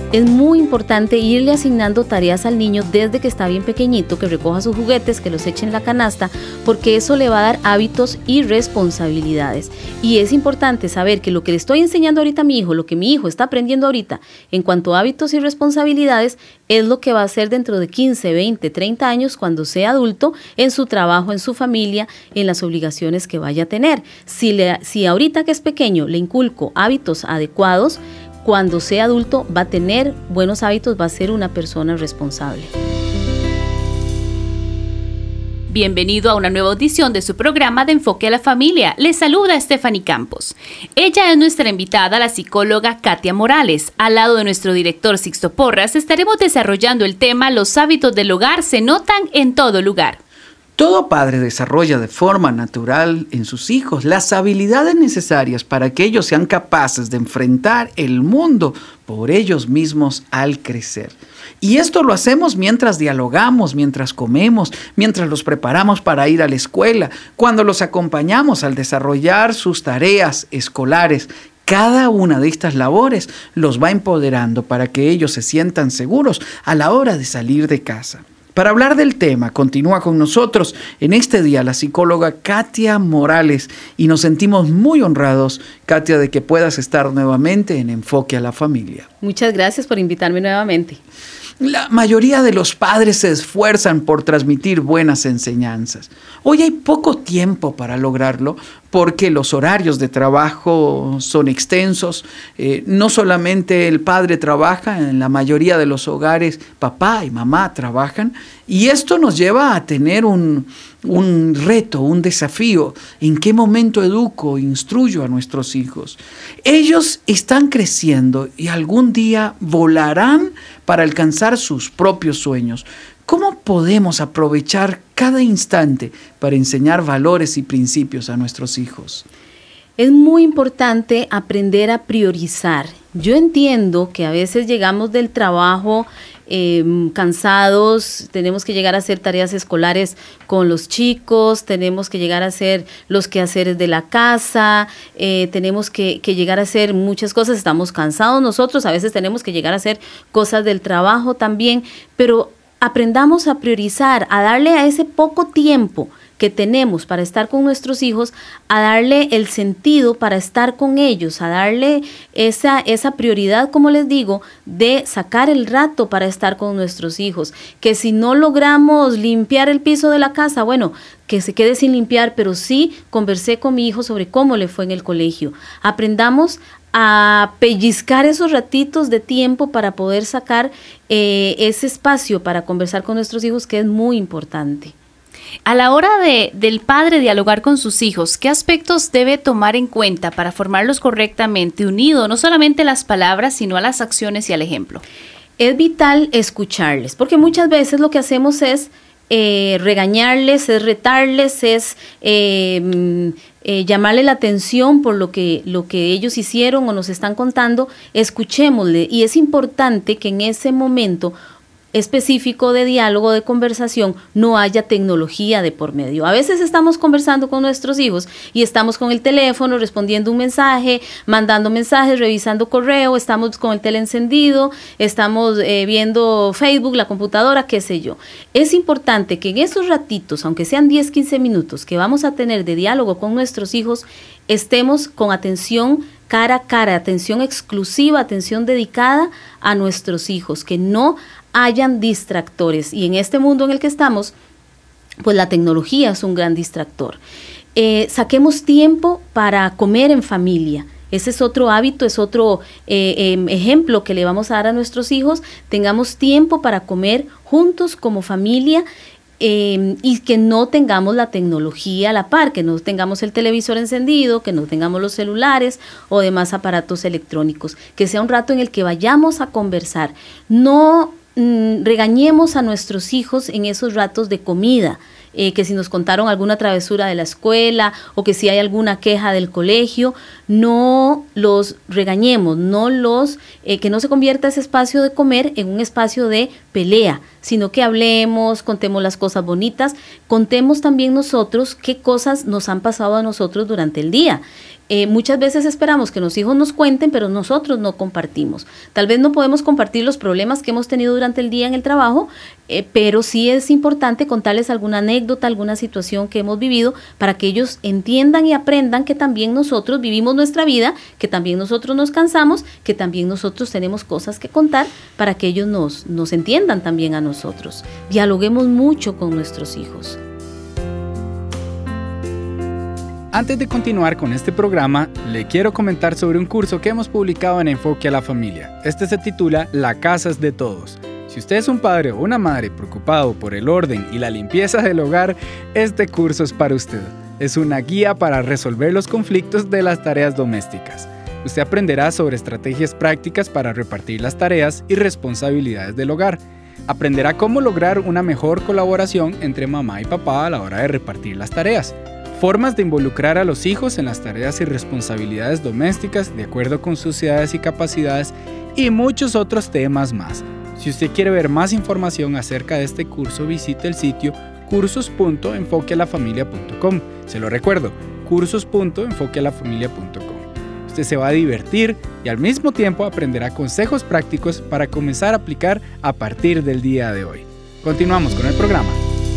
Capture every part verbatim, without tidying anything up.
Es muy importante irle asignando tareas al niño desde que está bien pequeñito, que recoja sus juguetes, que los eche en la canasta, porque eso le va a dar hábitos y responsabilidades. Y es importante saber que lo que le estoy enseñando ahorita a mi hijo, lo que mi hijo está aprendiendo ahorita en cuanto a hábitos y responsabilidades, es lo que va a hacer dentro de quince, veinte, treinta años cuando sea adulto, en su trabajo, en su familia, en las obligaciones que vaya a tener. Si, le, si ahorita que es pequeño le inculco hábitos adecuados, cuando sea adulto va a tener buenos hábitos, va a ser una persona responsable. Bienvenido a una nueva audición de su programa de Enfoque a la Familia. Les saluda Stephanie Campos. Ella es nuestra invitada, la psicóloga Katia Morales. Al lado de nuestro director Sixto Porras, estaremos desarrollando el tema Los hábitos del hogar se notan en todo lugar. Todo padre desarrolla de forma natural en sus hijos las habilidades necesarias para que ellos sean capaces de enfrentar el mundo por ellos mismos al crecer. Y esto lo hacemos mientras dialogamos, mientras comemos, mientras los preparamos para ir a la escuela, cuando los acompañamos al desarrollar sus tareas escolares. Cada una de estas labores los va empoderando para que ellos se sientan seguros a la hora de salir de casa. Para hablar del tema, continúa con nosotros en este día la psicóloga Katia Morales y nos sentimos muy honrados, Katia, de que puedas estar nuevamente en Enfoque a la Familia. Muchas gracias por invitarme nuevamente. La mayoría de los padres se esfuerzan por transmitir buenas enseñanzas. Hoy hay poco tiempo para lograrlo porque los horarios de trabajo son extensos. Eh, no solamente el padre trabaja, en la mayoría de los hogares papá y mamá trabajan. Y esto nos lleva a tener un, un reto, un desafío. ¿En qué momento educo, instruyo a nuestros hijos? Ellos están creciendo y algún día volarán para alcanzar sus propios sueños. ¿Cómo podemos aprovechar cada instante para enseñar valores y principios a nuestros hijos? Es muy importante aprender a priorizar. Yo entiendo que a veces llegamos del trabajo eh, cansados, tenemos que llegar a hacer tareas escolares con los chicos, tenemos que llegar a hacer los quehaceres de la casa, eh, tenemos que, que llegar a hacer muchas cosas, estamos cansados nosotros, a veces tenemos que llegar a hacer cosas del trabajo también, pero aprendamos a priorizar, a darle a ese poco tiempo que tenemos para estar con nuestros hijos, a darle el sentido para estar con ellos, a darle esa, esa prioridad, como les digo, de sacar el rato para estar con nuestros hijos. Que si no logramos limpiar el piso de la casa, bueno, que se quede sin limpiar, pero sí conversé con mi hijo sobre cómo le fue en el colegio. Aprendamos a pellizcar esos ratitos de tiempo para poder sacar eh, ese espacio para conversar con nuestros hijos, que es muy importante. A la hora de, del padre dialogar con sus hijos, ¿qué aspectos debe tomar en cuenta para formarlos correctamente, unido no solamente a las palabras, sino a las acciones y al ejemplo? Es vital escucharles, porque muchas veces lo que hacemos es eh, regañarles, es retarles, es eh, eh, llamarle la atención por lo que, lo que ellos hicieron o nos están contando. Escuchémosle, y es importante que en ese momento específico de diálogo, de conversación, no haya tecnología de por medio. A veces estamos conversando con nuestros hijos y estamos con el teléfono respondiendo un mensaje, mandando mensajes, revisando correo, estamos con el tele encendido, estamos eh, viendo Facebook, la computadora, qué sé yo. Es importante que en esos ratitos, aunque sean diez, quince minutos que vamos a tener de diálogo con nuestros hijos, estemos con atención cara a cara, atención exclusiva, atención dedicada a nuestros hijos, que no hayan distractores. Y en este mundo en el que estamos, pues la tecnología es un gran distractor. Eh, saquemos tiempo para comer en familia. Ese es otro hábito, es otro eh, eh, ejemplo que le vamos a dar a nuestros hijos. Tengamos tiempo para comer juntos como familia. Eh, y que no tengamos la tecnología a la par, que no tengamos el televisor encendido, que no tengamos los celulares o demás aparatos electrónicos, que sea un rato en el que vayamos a conversar. No mm, regañemos a nuestros hijos en esos ratos de comida. eh, que si nos contaron alguna travesura de la escuela o que si hay alguna queja del colegio, no los regañemos, no los, eh, que no se convierta ese espacio de comer en un espacio de pelea, sino que hablemos, contemos las cosas bonitas, contemos también nosotros qué cosas nos han pasado a nosotros durante el día. Eh, muchas veces esperamos que los hijos nos cuenten, pero nosotros no compartimos. Tal vez no podemos compartir los problemas que hemos tenido durante el día en el trabajo, eh, pero sí es importante contarles alguna anécdota, alguna situación que hemos vivido para que ellos entiendan y aprendan que también nosotros vivimos nuestra vida, que también nosotros nos cansamos, que también nosotros tenemos cosas que contar para que ellos nos, nos entiendan también a nosotros. Dialoguemos mucho con nuestros hijos. Antes de continuar con este programa, le quiero comentar sobre un curso que hemos publicado en Enfoque a la Familia. Este se titula La casa es de todos. Si usted es un padre o una madre preocupado por el orden y la limpieza del hogar, este curso es para usted. Es una guía para resolver los conflictos de las tareas domésticas. Usted aprenderá sobre estrategias prácticas para repartir las tareas y responsabilidades del hogar. Aprenderá cómo lograr una mejor colaboración entre mamá y papá a la hora de repartir las tareas. Formas de involucrar a los hijos en las tareas y responsabilidades domésticas de acuerdo con sus edades y capacidades y muchos otros temas más. Si usted quiere ver más información acerca de este curso, visite el sitio cursos punto enfoque a la familia punto com. Se lo recuerdo, cursos punto enfoque a la familia punto com. Usted se va a divertir y al mismo tiempo aprenderá consejos prácticos para comenzar a aplicar a partir del día de hoy. Continuamos con el programa.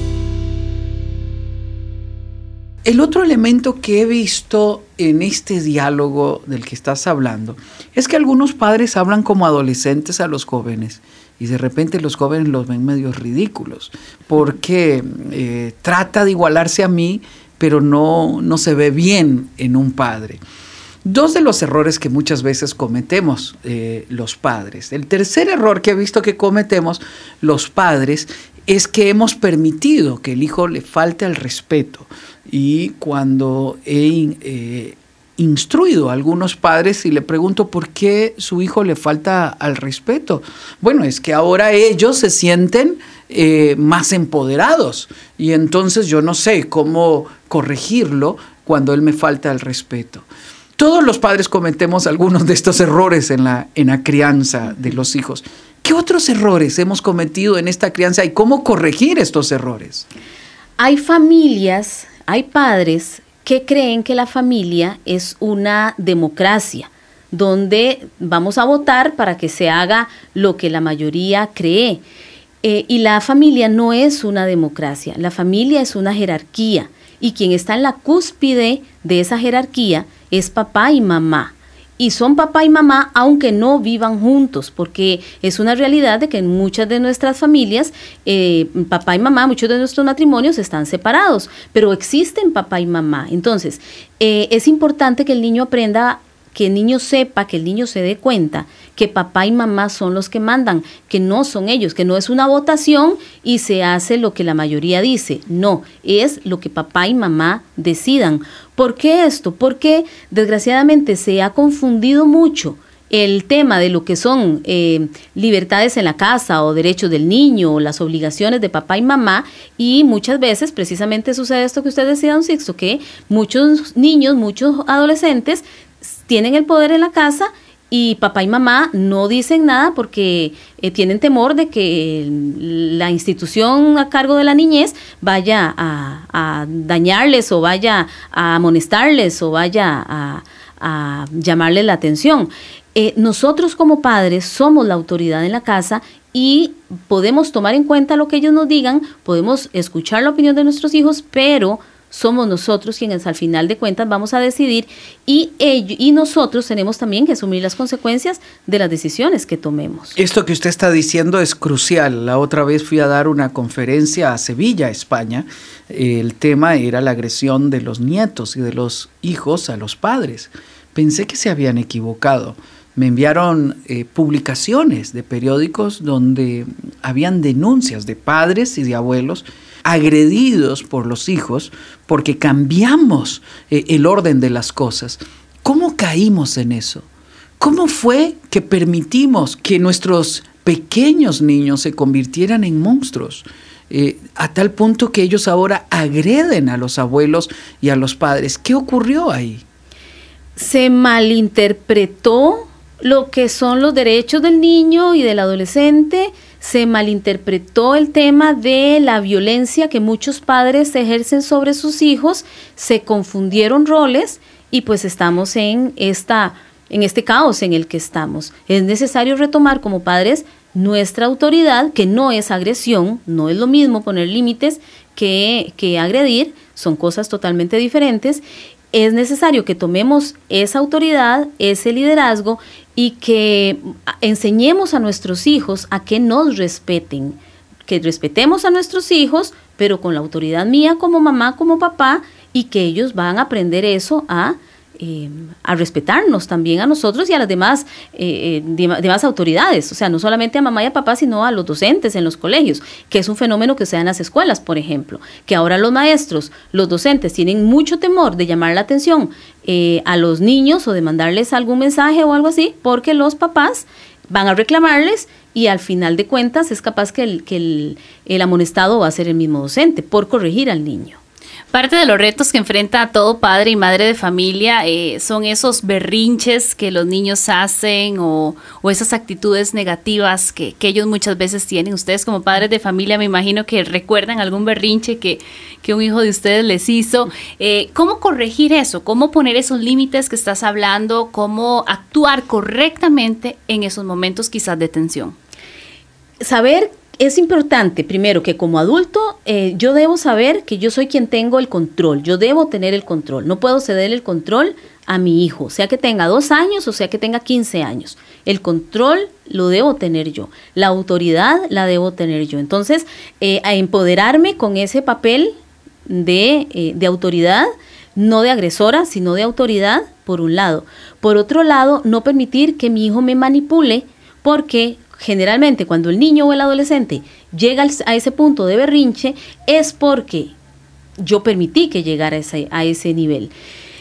El otro elemento que he visto en este diálogo del que estás hablando es que algunos padres hablan como adolescentes a los jóvenes y de repente los jóvenes los ven medio ridículos porque eh, trata de igualarse a mí, pero no, no se ve bien en un padre. Dos de los errores que muchas veces cometemos eh, los padres. El tercer error que he visto que cometemos los padres es que hemos permitido que el hijo le falte al respeto. Y cuando he eh, instruido a algunos padres y le pregunto por qué su hijo le falta al respeto, bueno, es que ahora ellos se sienten eh, más empoderados y entonces yo no sé cómo corregirlo cuando él me falta al respeto. Todos los padres cometemos algunos de estos errores en la, en la crianza de los hijos. ¿Qué otros errores hemos cometido en esta crianza y cómo corregir estos errores? Hay familias, hay padres que creen que la familia es una democracia, donde vamos a votar para que se haga lo que la mayoría cree. Eh, y la familia no es una democracia, la familia es una jerarquía. Y quien está en la cúspide de esa jerarquía es papá y mamá. Y son papá y mamá aunque no vivan juntos, porque es una realidad de que en muchas de nuestras familias, eh, papá y mamá, muchos de nuestros matrimonios están separados, pero existen papá y mamá. Entonces, eh, es importante que el niño aprenda, que el niño sepa, que el niño se dé cuenta que papá y mamá son los que mandan, que no son ellos, que no es una votación y se hace lo que la mayoría dice. No, es lo que papá y mamá decidan. ¿Por qué esto? Porque desgraciadamente se ha confundido mucho el tema de lo que son eh, libertades en la casa o derechos del niño o las obligaciones de papá y mamá, y muchas veces precisamente sucede esto que usted decía, don Sixto, que muchos niños, muchos adolescentes tienen el poder en la casa y papá y mamá no dicen nada porque eh, tienen temor de que la institución a cargo de la niñez vaya a, a dañarles o vaya a amonestarles o vaya a, a llamarles la atención. Eh, nosotros como padres somos la autoridad en la casa y podemos tomar en cuenta lo que ellos nos digan, podemos escuchar la opinión de nuestros hijos, pero somos nosotros quienes al final de cuentas vamos a decidir y, ello, y nosotros tenemos también que asumir las consecuencias de las decisiones que tomemos. Esto que usted está diciendo es crucial. La otra vez fui a dar una conferencia a Sevilla, España. El tema era la agresión de los nietos y de los hijos a los padres. Pensé que se habían equivocado. Me enviaron eh, publicaciones de periódicos donde habían denuncias de padres y de abuelos agredidos por los hijos porque cambiamos eh, el orden de las cosas. ¿Cómo caímos en eso? ¿Cómo fue que permitimos que nuestros pequeños niños se convirtieran en monstruos? eh, a tal punto que ellos ahora agreden a los abuelos y a los padres. ¿Qué ocurrió ahí? Se malinterpretó lo que son los derechos del niño y del adolescente, se malinterpretó el tema de la violencia que muchos padres ejercen sobre sus hijos, se confundieron roles y pues estamos en, esta, en este caos en el que estamos. Es necesario retomar como padres nuestra autoridad, que no es agresión, no es lo mismo poner límites que, que agredir, son cosas totalmente diferentes. Es necesario que tomemos esa autoridad, ese liderazgo y que enseñemos a nuestros hijos a que nos respeten, que respetemos a nuestros hijos, pero con la autoridad mía como mamá, como papá, y que ellos van a aprender eso a, eh, a respetarnos también a nosotros y a las demás, eh, demás autoridades, o sea, no solamente a mamá y a papá, sino a los docentes en los colegios, que es un fenómeno que se da en las escuelas, por ejemplo, que ahora los maestros, los docentes tienen mucho temor de llamar la atención eh, a los niños o de mandarles algún mensaje o algo así, porque los papás van a reclamarles y al final de cuentas es capaz que el, que el, el amonestado va a ser el mismo docente por corregir al niño. Parte de los retos que enfrenta todo padre y madre de familia eh, son esos berrinches que los niños hacen o, o esas actitudes negativas que, que ellos muchas veces tienen. Ustedes como padres de familia me imagino que recuerdan algún berrinche que, que un hijo de ustedes les hizo. Eh, ¿Cómo corregir eso? ¿Cómo poner esos límites que estás hablando? ¿Cómo actuar correctamente en esos momentos quizás de tensión? Saber Es importante, primero, que como adulto eh, yo debo saber que yo soy quien tengo el control, yo debo tener el control, no puedo ceder el control a mi hijo, sea que tenga dos años o sea que tenga quince años. El control lo debo tener yo, la autoridad la debo tener yo. Entonces, eh, a empoderarme con ese papel de, eh, de autoridad, no de agresora, sino de autoridad, por un lado. Por otro lado, no permitir que mi hijo me manipule, porque generalmente cuando el niño o el adolescente llega a ese punto de berrinche es porque yo permití que llegara a ese, a ese nivel.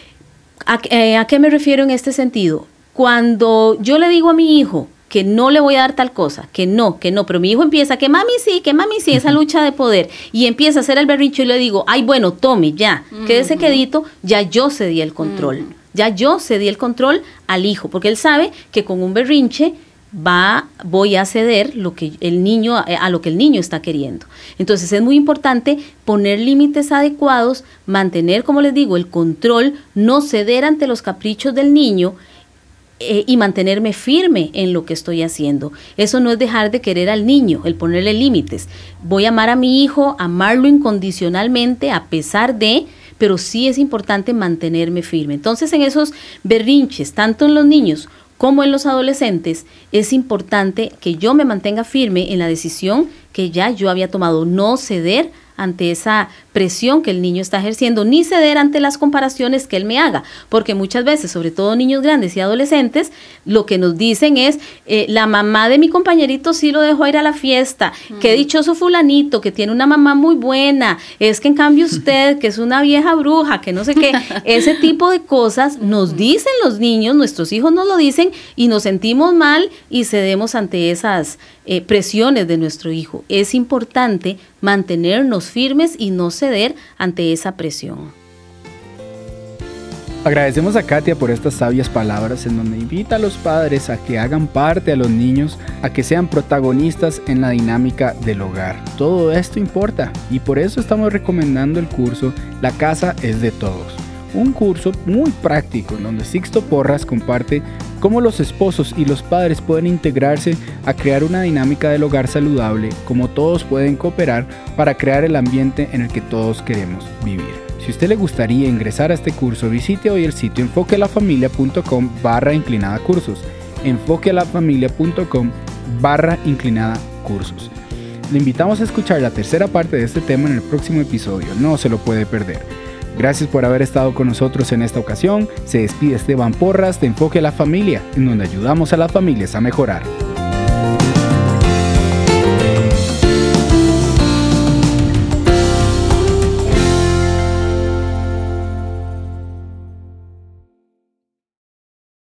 ¿A, eh, ¿A qué me refiero en este sentido? Cuando yo le digo a mi hijo que no le voy a dar tal cosa, que no, que no, pero mi hijo empieza, que mami sí, que mami sí, esa lucha de poder, y empieza a hacer el berrinche y le digo, ay, bueno, tome, ya, uh-huh. quédese quedito, ya yo cedí el control, uh-huh. ya yo cedí el control al hijo, porque él sabe que con un berrinche va, voy a ceder lo que el niño, a lo que el niño está queriendo. Entonces es muy importante poner límites adecuados, mantener, como les digo, el control, no ceder ante los caprichos del niño eh, y mantenerme firme en lo que estoy haciendo. Eso no es dejar de querer al niño, el ponerle límites. Voy a amar a mi hijo, amarlo incondicionalmente a pesar de, pero sí es importante mantenerme firme. Entonces en esos berrinches, tanto en los niños como en los adolescentes, es importante que yo me mantenga firme en la decisión que ya yo había tomado, no ceder ante esa presión que el niño está ejerciendo, ni ceder ante las comparaciones que él me haga, porque muchas veces, sobre todo niños grandes y adolescentes, lo que nos dicen es, eh, la mamá de mi compañerito sí lo dejó ir a la fiesta, mm. qué dichoso fulanito, que tiene una mamá muy buena, es que en cambio usted, que es una vieja bruja, que no sé qué, ese tipo de cosas nos dicen los niños, nuestros hijos nos lo dicen, y nos sentimos mal y cedemos ante esas eh, presiones de nuestro hijo. Es importante mantenernos firmes y no ceder ante esa presión. Agradecemos a Katia por estas sabias palabras en donde invita a los padres a que hagan parte a los niños, a que sean protagonistas en la dinámica del hogar. Todo esto importa y por eso estamos recomendando el curso La Casa es de Todos. Un curso muy práctico en donde Sixto Porras comparte cómo los esposos y los padres pueden integrarse a crear una dinámica del hogar saludable, cómo todos pueden cooperar para crear el ambiente en el que todos queremos vivir. Si a usted le gustaría ingresar a este curso, visite hoy el sitio enfoquealafamilia.com barra inclinada cursos, enfoquealafamilia.com barra inclinada cursos. Le invitamos a escuchar la tercera parte de este tema en el próximo episodio, no se lo puede perder. Gracias por haber estado con nosotros en esta ocasión. Se despide Esteban Porras de Enfoque a la Familia, en donde ayudamos a las familias a mejorar.